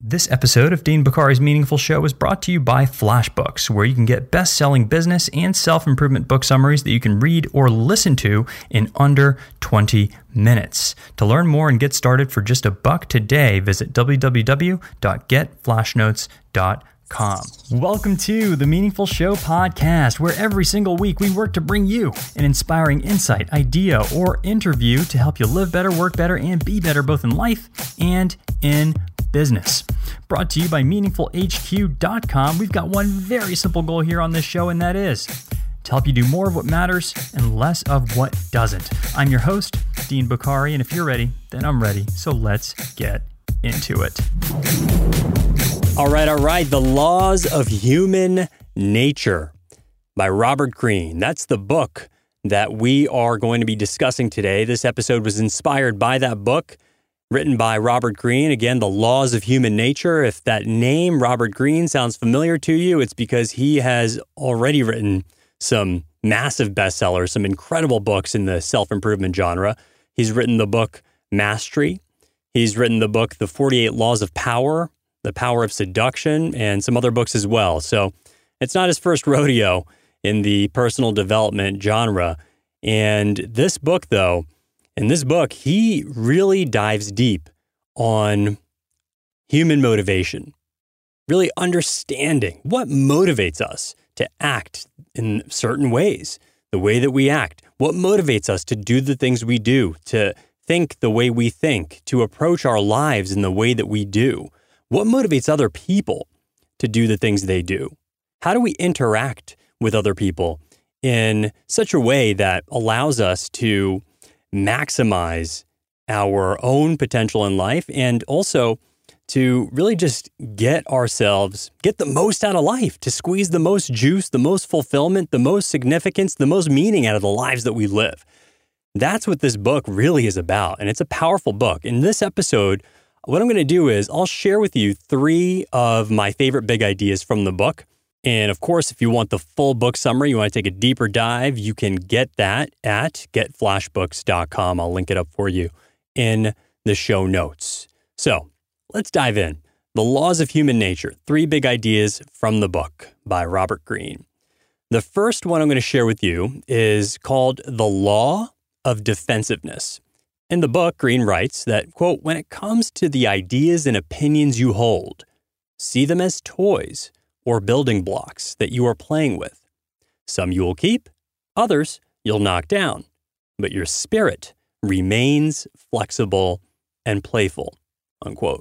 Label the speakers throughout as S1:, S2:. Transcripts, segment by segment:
S1: This episode of Dean Bokhari's Meaningful Show is brought to you by FlashBooks, where you can get best-selling business and self-improvement book summaries that you can read or listen to in under 20 minutes. To learn more and get started for just $1 today, visit www.getflashnotes.com. Welcome to the Meaningful Show podcast, where every single week we work to bring you an inspiring insight, idea, or interview to help you live better, work better, and be better both in life and in business. Brought to you by MeaningfulHQ.com. We've got one very simple goal here on this show, and that is to help you do more of what matters and less of what doesn't. I'm your host, Dean Bokhari, and if you're ready, then I'm ready. So let's get into it.
S2: All right. The Laws of Human Nature by Robert Greene. That's the book that we are going to be discussing today. This episode was inspired by that book, written by Robert Greene. Again, The Laws of Human Nature. If that name, Robert Greene, sounds familiar to you, it's because he has already written some massive bestsellers, some incredible books in the self-improvement genre. He's written the book Mastery. He's written the book The 48 Laws of Power, The Power of Seduction, and some other books as well. So it's not his first rodeo in the personal development genre. And this book, though, in this book, he really dives deep on human motivation, really understanding what motivates us to act in certain ways, the way that we act, what motivates us to do the things we do, to think the way we think, to approach our lives in the way that we do, what motivates other people to do the things they do. How do we interact with other people in such a way that allows us to maximize our own potential in life, and also to really just get the most out of life, to squeeze the most juice, the most fulfillment, the most significance, the most meaning out of the lives that we live. That's what this book really is about, and it's a powerful book. In this episode, what I'm going to do is I'll share with you 3 of my favorite big ideas from the book. And of course, if you want the full book summary, you want to take a deeper dive, you can get that at getflashbooks.com. I'll link it up for you in the show notes. So let's dive in. The Laws of Human Nature, 3 big ideas from the book by Robert Greene. The first one I'm going to share with you is called The Law of Defensiveness. In the book, Greene writes that, quote, "When it comes to the ideas and opinions you hold, see them as toys or building blocks that you are playing with. Some you will keep, others you'll knock down, but your spirit remains flexible and playful," unquote.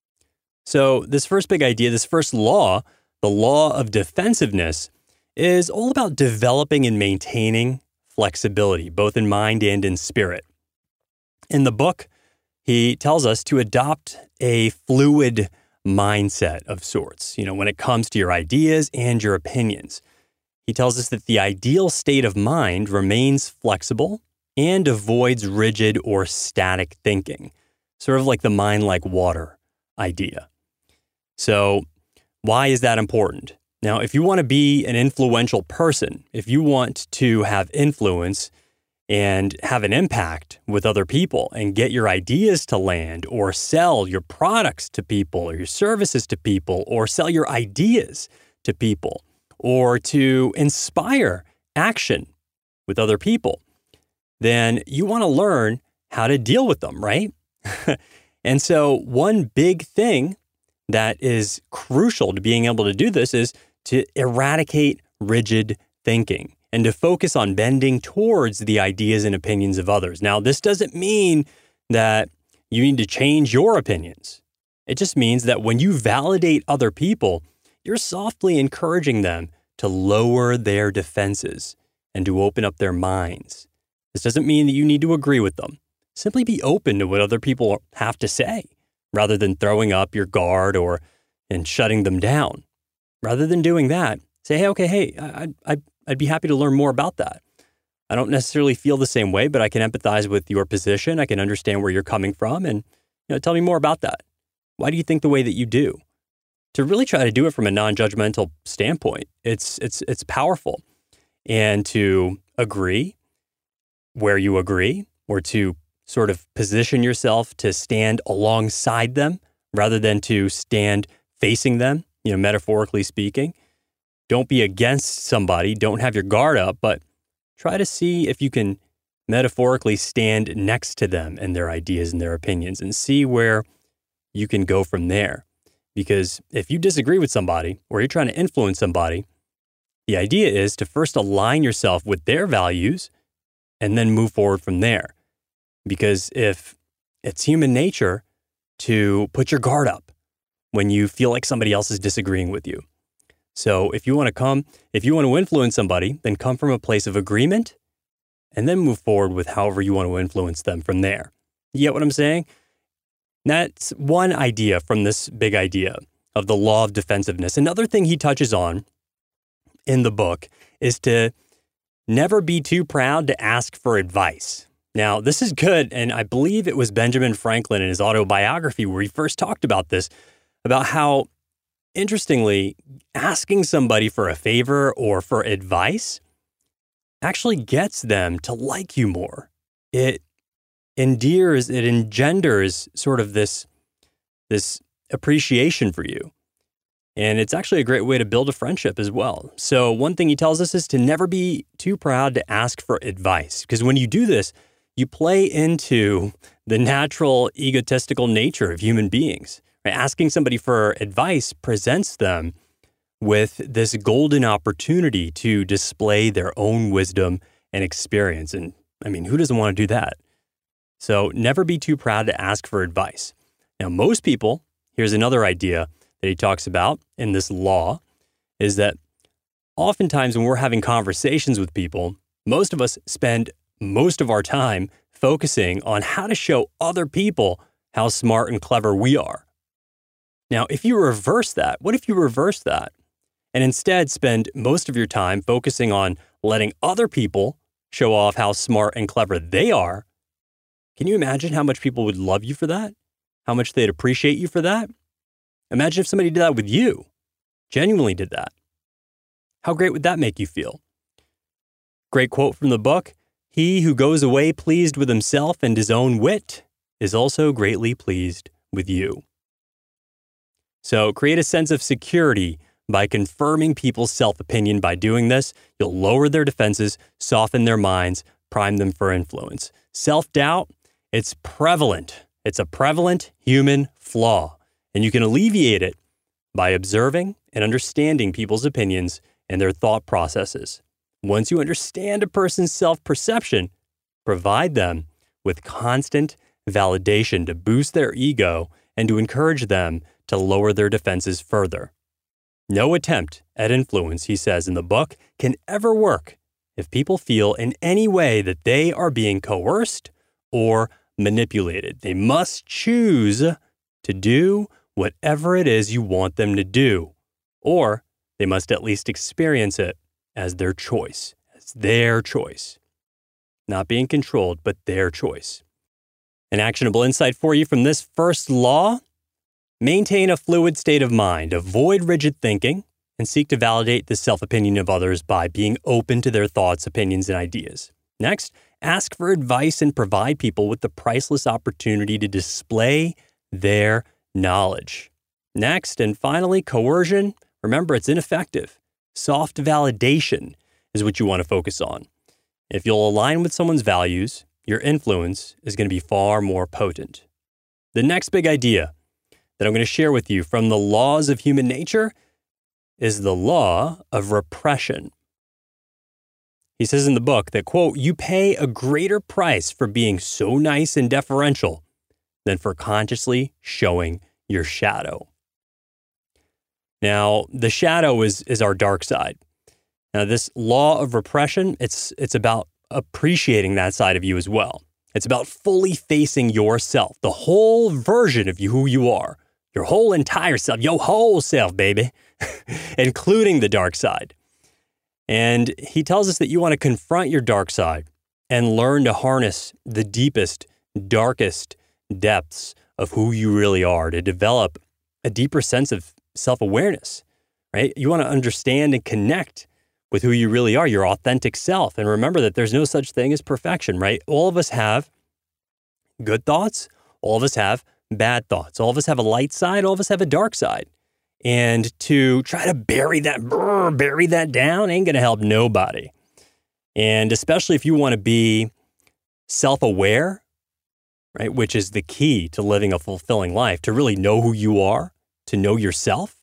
S2: So this first big idea, this first law, the law of defensiveness, is all about developing and maintaining flexibility, both in mind and in spirit. In the book, he tells us to adopt a fluid mindset of sorts, when it comes to your ideas and your opinions. He tells us that the ideal state of mind remains flexible and avoids rigid or static thinking, sort of like the mind like water idea. So why is that important? Now, if you want to be an influential person, if you want to have influence and have an impact with other people and get your ideas to land, or sell your products to people or your services to people, or sell your ideas to people, or to inspire action with other people, then you want to learn how to deal with them, right? And so one big thing that is crucial to being able to do this is to eradicate rigid thinking and to focus on bending towards the ideas and opinions of others. Now, this doesn't mean that you need to change your opinions. It just means that when you validate other people, you're softly encouraging them to lower their defenses and to open up their minds. This doesn't mean that you need to agree with them. Simply be open to what other people have to say, rather than throwing up your guard and shutting them down. Rather than doing that, say, hey, I'd be happy to learn more about that. I don't necessarily feel the same way, but I can empathize with your position. I can understand where you're coming from, and tell me more about that. Why do you think the way that you do? To really try to do it from a non-judgmental standpoint, it's powerful. And to agree where you agree, or to sort of position yourself to stand alongside them rather than to stand facing them, metaphorically speaking. Don't be against somebody. Don't have your guard up, but try to see if you can metaphorically stand next to them and their ideas and their opinions and see where you can go from there. Because if you disagree with somebody or you're trying to influence somebody, the idea is to first align yourself with their values and then move forward from there. Because if it's human nature to put your guard up when you feel like somebody else is disagreeing with you. So if you want to influence somebody, then come from a place of agreement and then move forward with however you want to influence them from there. You get what I'm saying? That's one idea from this big idea of the law of defensiveness. Another thing he touches on in the book is to never be too proud to ask for advice. Now, this is good, and I believe it was Benjamin Franklin in his autobiography where he first talked about this, about how, interestingly, asking somebody for a favor or for advice actually gets them to like you more. It engenders sort of this appreciation for you. And it's actually a great way to build a friendship as well. So one thing he tells us is to never be too proud to ask for advice. Because when you do this, you play into the natural egotistical nature of human beings. Right? Asking somebody for advice presents them with this golden opportunity to display their own wisdom and experience. And I mean, who doesn't want to do that? So never be too proud to ask for advice. Now, most people, here's another idea that he talks about in this law, is that oftentimes when we're having conversations with people, most of us spend most of our time focusing on how to show other people how smart and clever we are. Now, if you reverse that, what if you reverse that and instead spend most of your time focusing on letting other people show off how smart and clever they are? Can you imagine how much people would love you for that? How much they'd appreciate you for that? Imagine if somebody did that with you, genuinely did that. How great would that make you feel? Great quote from the book. He who goes away pleased with himself and his own wit is also greatly pleased with you. So create a sense of security by confirming people's self-opinion. By doing this, you'll lower their defenses, soften their minds, prime them for influence. Self-doubt, it's prevalent. It's a prevalent human flaw, and you can alleviate it by observing and understanding people's opinions and their thought processes. Once you understand a person's self-perception, provide them with constant validation to boost their ego and to encourage them to lower their defenses further. No attempt at influence, he says in the book, can ever work if people feel in any way that they are being coerced or manipulated. They must choose to do whatever it is you want them to do, or they must at least experience it as their choice, Not being controlled, but their choice. An actionable insight for you from this first law: maintain a fluid state of mind, avoid rigid thinking, and seek to validate the self-opinion of others by being open to their thoughts, opinions, and ideas. Next, ask for advice and provide people with the priceless opportunity to display their knowledge. Next, and finally, coercion. Remember, it's ineffective. Soft validation is what you want to focus on. If you'll align with someone's values, your influence is going to be far more potent. The next big idea that I'm going to share with you from the laws of human nature is the law of repression. He says in the book that, quote, you pay a greater price for being so nice and deferential than for consciously showing your shadow. Now, the shadow is our dark side. Now, this law of repression, it's about appreciating that side of you as well. It's about fully facing yourself, the whole version of you, who you are, your whole entire self, your whole self, baby, including the dark side. And he tells us that you want to confront your dark side and learn to harness the deepest, darkest depths of who you really are, to develop a deeper sense of self-awareness, right? You want to understand and connect with who you really are, your authentic self. And remember that there's no such thing as perfection, right? All of us have good thoughts. All of us have bad thoughts. All of us have a light side. All of us have a dark side. And to try to bury that down ain't going to help nobody. And especially if you want to be self-aware, right, which is the key to living a fulfilling life, to really know who you are, to know yourself,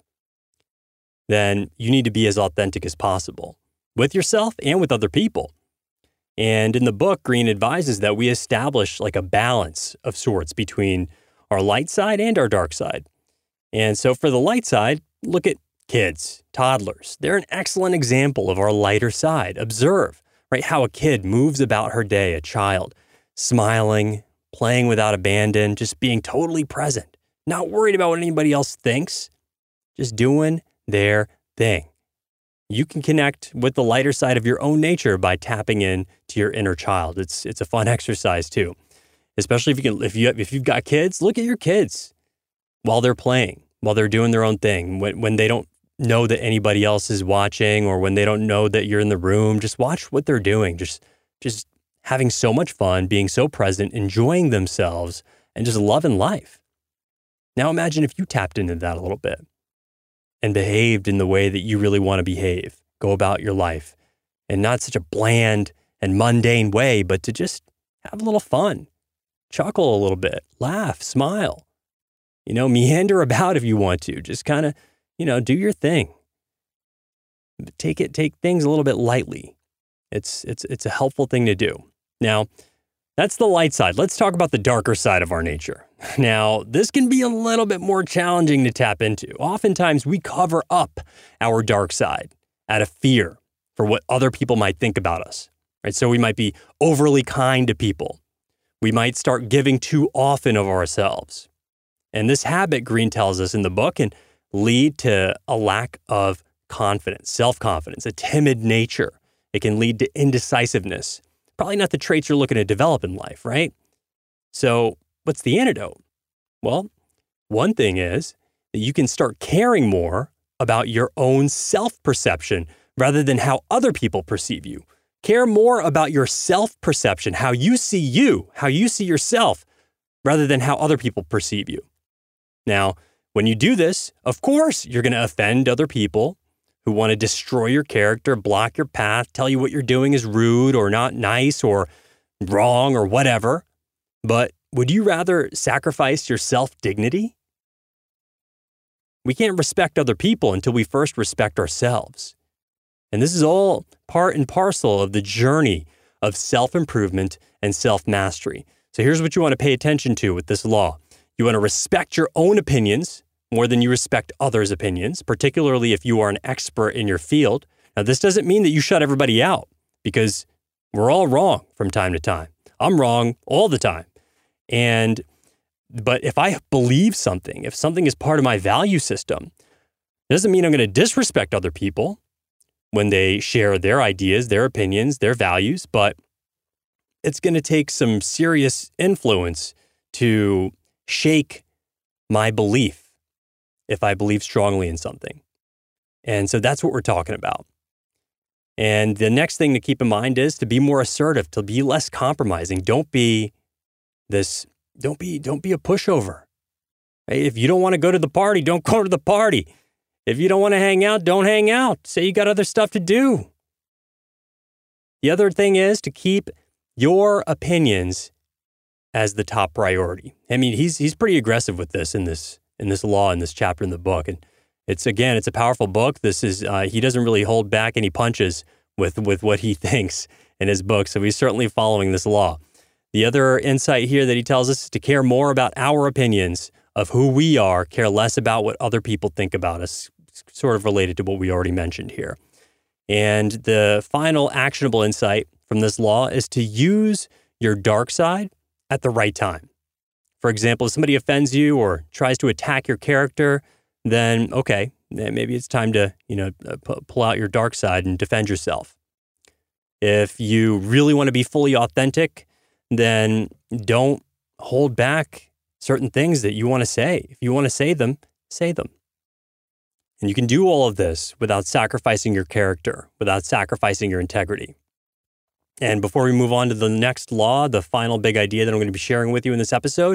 S2: then you need to be as authentic as possible with yourself and with other people. And in the book, Green advises that we establish like a balance of sorts between our light side and our dark side. And so for the light side, look at kids, toddlers. They're an excellent example of our lighter side. Observe, right, how a kid moves about her day, a child, smiling, playing without abandon, just being totally present, not worried about what anybody else thinks, just doing their thing. You can connect with the lighter side of your own nature by tapping in to your inner child. It's a fun exercise too, especially if you've got kids. Look at your kids while they're playing, while they're doing their own thing. When they don't know that anybody else is watching, or when they don't know that you're in the room, just watch what they're doing. Just having so much fun, being so present, enjoying themselves, and just loving life. Now imagine if you tapped into that a little bit and behaved in the way that you really want to behave, go about your life, and not such a bland and mundane way, but to just have a little fun, chuckle a little bit, laugh, smile, meander about if you want to, just kind of, do your thing. Take things a little bit lightly. It's a helpful thing to do. Now, that's the light side. Let's talk about the darker side of our nature. Now, this can be a little bit more challenging to tap into. Oftentimes, we cover up our dark side out of fear for what other people might think about us, right? So we might be overly kind to people. We might start giving too often of ourselves. And this habit, Green tells us in the book, can lead to a lack of confidence, self-confidence, a timid nature. It can lead to indecisiveness. Probably not the traits you're looking to develop in life, right? So what's the antidote? Well, one thing is that you can start caring more about your own self-perception rather than how other people perceive you. Care more about your self-perception, how you see yourself, rather than how other people perceive you. Now, when you do this, of course, you're going to offend other people who want to destroy your character, block your path, tell you what you're doing is rude or not nice or wrong or whatever. But would you rather sacrifice your self-dignity? We can't respect other people until we first respect ourselves. And this is all part and parcel of the journey of self-improvement and self-mastery. So here's what you want to pay attention to with this law. You want to respect your own opinions more than you respect others' opinions, particularly if you are an expert in your field. Now, this doesn't mean that you shut everybody out, because we're all wrong from time to time. I'm wrong all the time. But if I believe something, if something is part of my value system, it doesn't mean I'm going to disrespect other people when they share their ideas, their opinions, their values, but it's going to take some serious influence to shake my belief if I believe strongly in something. And so that's what we're talking about. And the next thing to keep in mind is to be more assertive, to be less compromising. Don't be a pushover. Right? If you don't want to go to the party, don't go to the party. If you don't want to hang out, don't hang out. Say you got other stuff to do. The other thing is to keep your opinions as the top priority. I mean, he's pretty aggressive with this in this law, in this chapter in the book. And it's a powerful book. This is, he doesn't really hold back any punches with what he thinks in his book. So he's certainly following this law. The other insight here that he tells us is to care more about our opinions of who we are, care less about what other people think about us, sort of related to what we already mentioned here. And the final actionable insight from this law is to use your dark side at the right time. For example, if somebody offends you or tries to attack your character, then okay, maybe it's time to, pull out your dark side and defend yourself. If you really want to be fully authentic, then don't hold back certain things that you want to say. If you want to say them, say them. And you can do all of this without sacrificing your character, without sacrificing your integrity. And before we move on to the next law, the final big idea that I'm going to be sharing with you in this episode,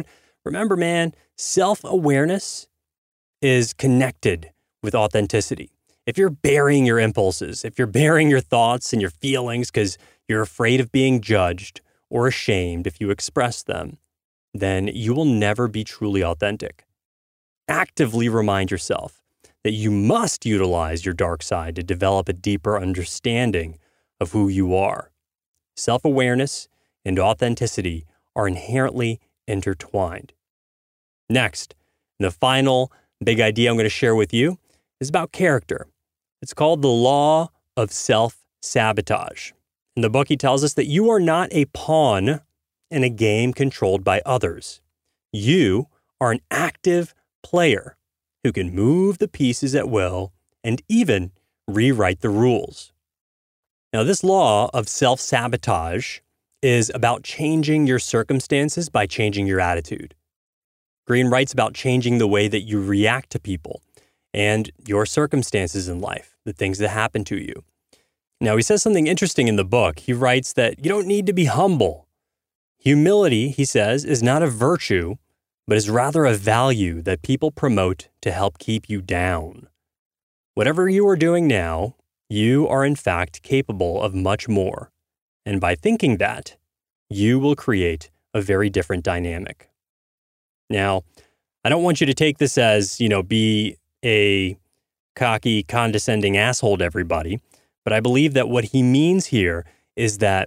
S2: Remember, man, self-awareness is connected with authenticity. If you're burying your impulses, if you're burying your thoughts and your feelings because you're afraid of being judged or ashamed if you express them, then you will never be truly authentic. Actively remind yourself that you must utilize your dark side to develop a deeper understanding of who you are. Self-awareness and authenticity are inherently intertwined. Next, the final big idea I'm going to share with you is about character. It's called the law of self-sabotage. In the book, he tells us that you are not a pawn in a game controlled by others. You are an active player who can move the pieces at will and even rewrite the rules. Now, this law of self-sabotage is about changing your circumstances by changing your attitude. Green writes about changing the way that you react to people and your circumstances in life, the things that happen to you. Now, he says something interesting in the book. He writes that you don't need to be humble. Humility, he says, is not a virtue, but is rather a value that people promote to help keep you down. Whatever you are doing now, you are in fact capable of much more. And by thinking that, you will create a very different dynamic. Now, I don't want you to take this as, be a cocky, condescending asshole to everybody, but I believe that what he means here is that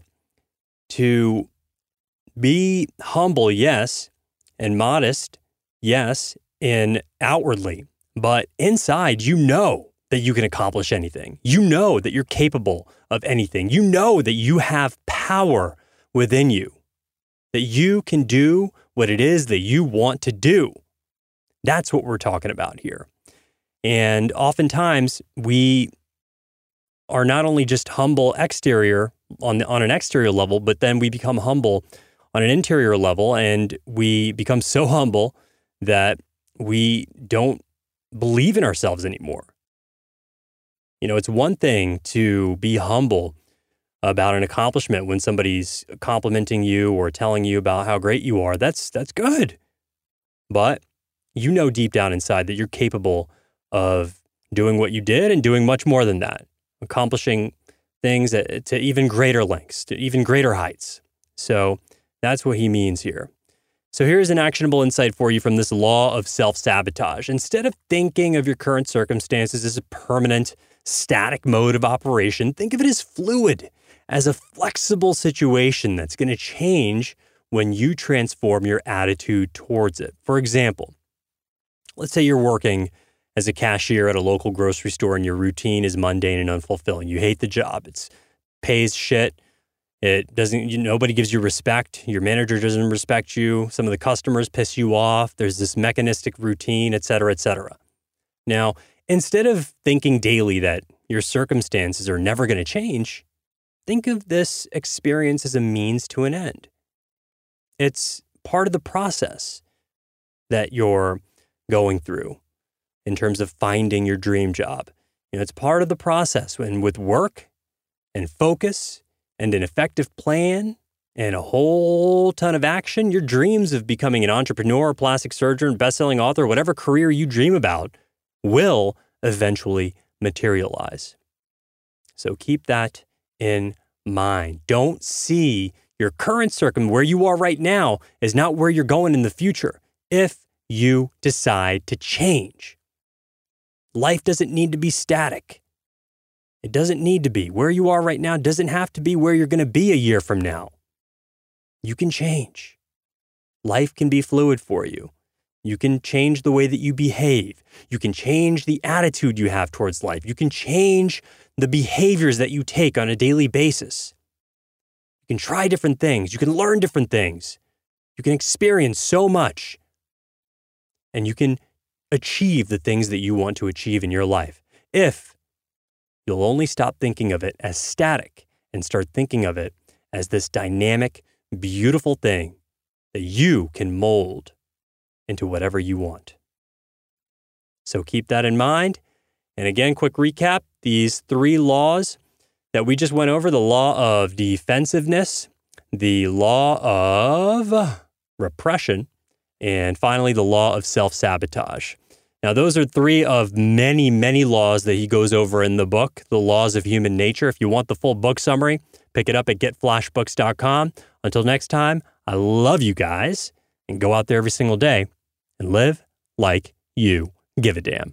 S2: to be humble, yes, and modest, yes, in outwardly, but inside, you know that you can accomplish anything. You know that you're capable of anything. You know that you have power within you, that you can do what it is that you want to do. That's what we're talking about here. And oftentimes we are not only just humble exterior on an exterior level, but then we become humble on an interior level, and we become so humble that we don't believe in ourselves anymore. It's one thing to be humble about an accomplishment when somebody's complimenting you or telling you about how great you are. That's good. But you know deep down inside that you're capable of doing what you did and doing much more than that, accomplishing things to even greater lengths, to even greater heights. So that's what he means here. So here's an actionable insight for you from this law of self-sabotage. Instead of thinking of your current circumstances as a permanent, static mode of operation, think of it as fluid, as a flexible situation that's going to change when you transform your attitude towards it. For example, let's say you're working as a cashier at a local grocery store and your routine is mundane and unfulfilling. You hate the job. It pays shit. Nobody gives you respect. Your manager doesn't respect you. Some of the customers piss you off. There's this mechanistic routine, et cetera, et cetera. Now, instead of thinking daily that your circumstances are never going to change, think of this experience as a means to an end. It's part of the process that you're going through in terms of finding your dream job. It's part of the process when with work and focus and an effective plan and a whole ton of action, your dreams of becoming an entrepreneur, plastic surgeon, best-selling author, whatever career you dream about will eventually materialize. So keep that in mind. Don't see your current where you are right now is not where you're going in the future if you decide to change. Life doesn't need to be static. It doesn't need to be. Where you are right now doesn't have to be where you're going to be a year from now. You can change. Life can be fluid for you. You can change the way that you behave. You can change the attitude you have towards life. You can change the behaviors that you take on a daily basis. You can try different things. You can learn different things. You can experience so much. And you can achieve the things that you want to achieve in your life if you'll only stop thinking of it as static and start thinking of it as this dynamic, beautiful thing that you can mold into whatever you want. So keep that in mind. And again, quick recap, these 3 laws that we just went over, the law of defensiveness, the law of repression, and finally, the law of self-sabotage. Now, those are 3 of many, many laws that he goes over in the book, The Laws of Human Nature. If you want the full book summary, pick it up at getflashbooks.com. Until next time, I love you guys, and go out there every single day and live like you give a damn.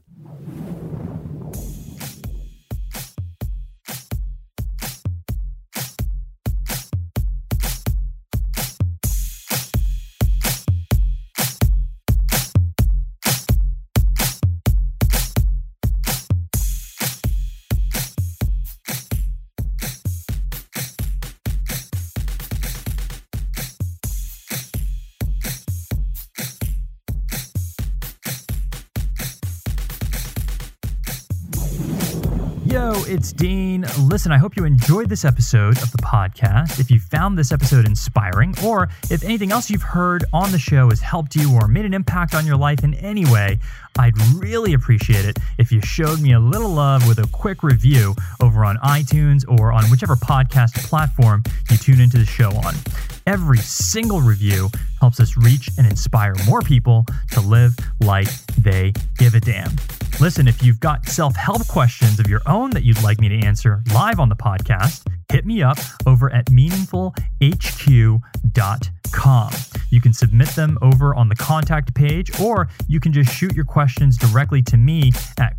S1: Yo, it's Dean. Listen, I hope you enjoyed this episode of the podcast. If you found this episode inspiring, or if anything else you've heard on the show has helped you or made an impact on your life in any way, I'd really appreciate it if you showed me a little love with a quick review over on iTunes or on whichever podcast platform you tune into the show on. Every single review helps us reach and inspire more people to live like they give a damn. Listen, if you've got self-help questions of your own that you'd like me to answer live on the podcast, hit me up over at meaningfulhq.com. You can submit them over on the contact page, or you can just shoot your questions directly to me at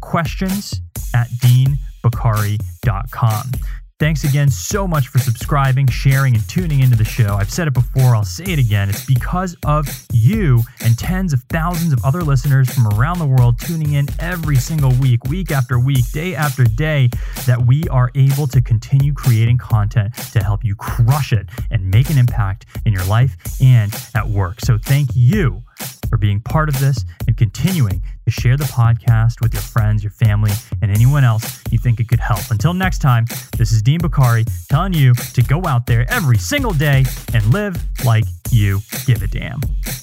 S1: questions@deanbokhari.com. Thanks again so much for subscribing, sharing, and tuning into the show. I've said it before, I'll say it again. It's because of you and tens of thousands of other listeners from around the world tuning in every single week, week after week, day after day, that we are able to continue creating content to help you crush it and make an impact in your life and at work. So thank you for being part of this and continuing to share the podcast with your friends, your family, and anyone else you think it could help. Until next time, this is Dean Bokhari telling you to go out there every single day and live like you give a damn.